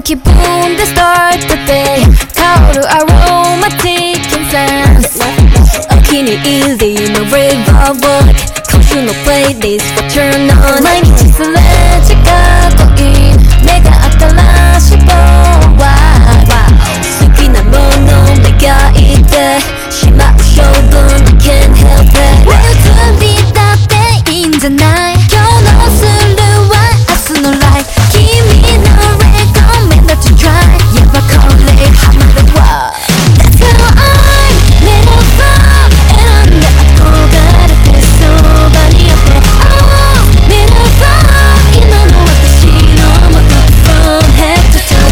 気分で start the day 香るアロマティックセンスお気に入りの river walk 今週のプレイリスト turn on 毎日すれ違い目が合ったら死亡は好きなもの磨いてしまう性分 can't help it 移りだっていいんじゃない今日のスルーは明日のライフ君の recommend to try やっぱこれハマるわ That's how I never fall 選んで憧れてそばにあって Oh never fall 今の私のもと From head to toe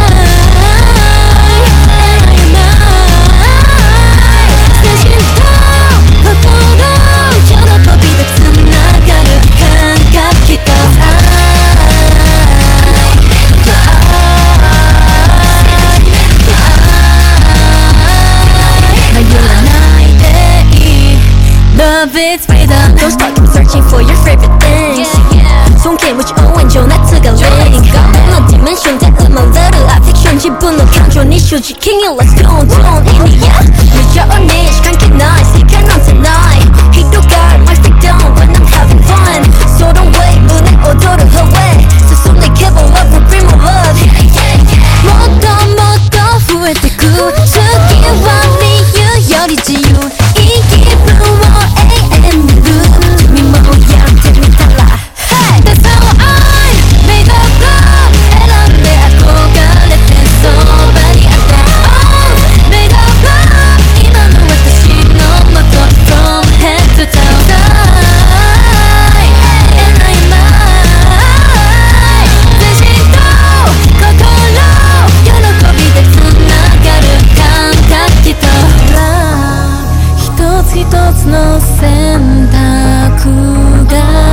I am I 精神と心喜びでつながる感覚きっとLove it's freedom Don't stop keep searching for your favorite things 손길무지 오왼쪽 나트가 link 어느 dimension 대 음악들을 affection 지분은 감정 네 휴지 king it let's go on 이니야 늦어 언니 시간 기나이 시간 넌 tonight 희도가 my stick down when I'm having fun So don't wait 문에 오도를 허왜 스스로 내게 love will bring more love 모두 후회되고 수기와 이유 열이지 you 이 기분 That's how I made up love 애란데憧れてそばにあって Oh made up love今の私のもと From head to toe And I am I 全身と心喜びでつながる感覚きっと Love 一つ一つの選択が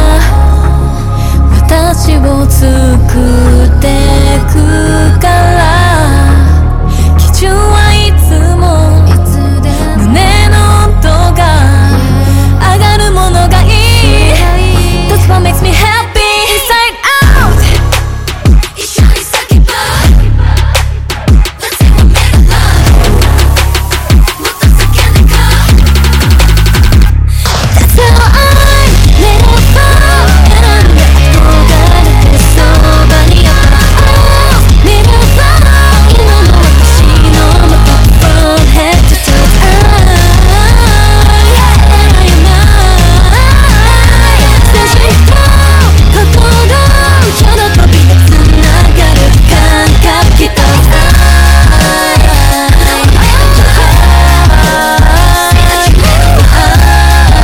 私を作ってくから基準はいつも胸の音が上がるものがいい That's what makes me happy Inside out 一緒に叫ぼう Let's say we're made of love もっと叫んでこう That's how I let it fall 選んで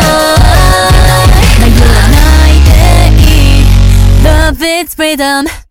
It's freedom